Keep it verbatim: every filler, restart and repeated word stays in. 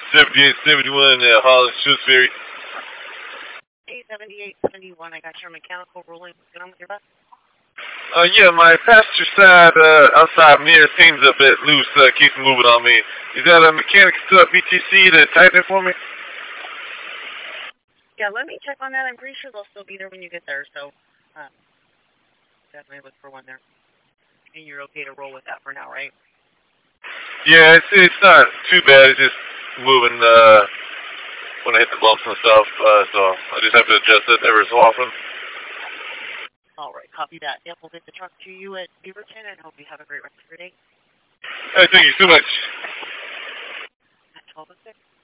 seventy-eight seventy-one, uh, Holland, Shrewsbury. eight seventy-eight seventy-one, I got your mechanical ruling. Get on with your bus. Uh, yeah, my passenger side, uh, outside mirror seems a bit loose, uh, keeps moving on me. Is that a mechanic still at B T C to tighten it for me? Yeah, let me check on that. I'm pretty sure they'll still be there when you get there, so, uh, definitely look for one there. And you're okay to roll with that for now, right? Yeah, it's, it's not too bad, it's just moving, uh, when I hit the bumps and stuff, uh, so I just have to adjust it every so often. All right, copy that. Yep, we'll get the truck to you at Beaverton, and hope you have a great rest of your day. Hey, thank you so much. At twelve oh six.